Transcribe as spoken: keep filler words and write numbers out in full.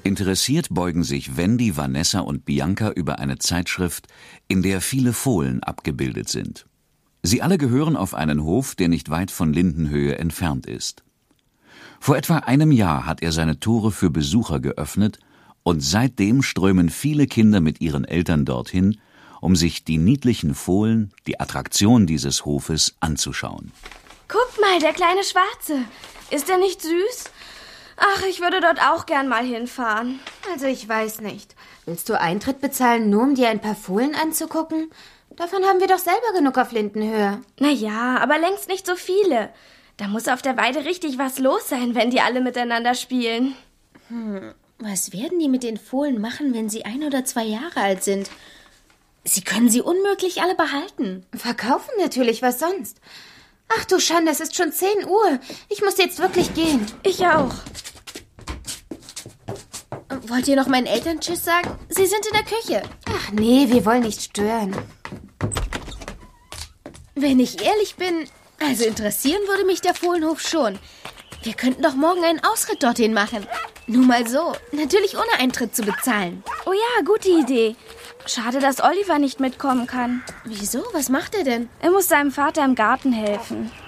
Interessiert beugen sich Wendy, Vanessa und Bianca über eine Zeitschrift, in der viele Fohlen abgebildet sind. Sie alle gehören auf einen Hof, der nicht weit von Lindenhöhe entfernt ist. Vor etwa einem Jahr hat er seine Tore für Besucher geöffnet und seitdem strömen viele Kinder mit ihren Eltern dorthin, um sich die niedlichen Fohlen, die Attraktion dieses Hofes, anzuschauen. Guck mal, der kleine Schwarze. Ist er nicht süß? Ach, ich würde dort auch gern mal hinfahren. Also ich weiß nicht. Willst du Eintritt bezahlen, nur um dir ein paar Fohlen anzugucken? Davon haben wir doch selber genug auf Lindenhöhe. Na ja, aber längst nicht so viele. Da muss auf der Weide richtig was los sein, wenn die alle miteinander spielen. Hm, was werden die mit den Fohlen machen, wenn sie ein oder zwei Jahre alt sind? Sie können sie unmöglich alle behalten. Verkaufen natürlich, was sonst? Ach du Schande, es ist schon zehn Uhr. Ich muss jetzt wirklich gehen. Ich auch. Wollt ihr noch meinen Eltern Tschüss sagen? Sie sind in der Küche. Ach nee, wir wollen nicht stören. Wenn ich ehrlich bin, also interessieren würde mich der Fohlenhof schon. Wir könnten doch morgen einen Ausritt dorthin machen. Nur mal so, natürlich ohne Eintritt zu bezahlen. Oh ja, gute Idee. Schade, dass Oliver nicht mitkommen kann. Wieso? Was macht er denn? Er muss seinem Vater im Garten helfen.